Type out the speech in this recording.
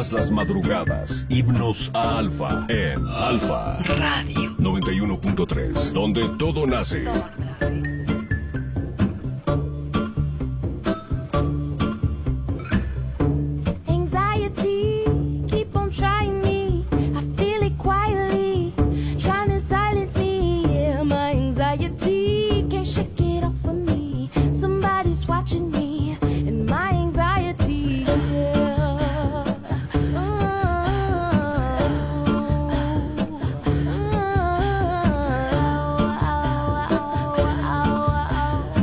todas las madrugadas. Himnos a Alfa en Alfa Radio 91.3, donde todo nace.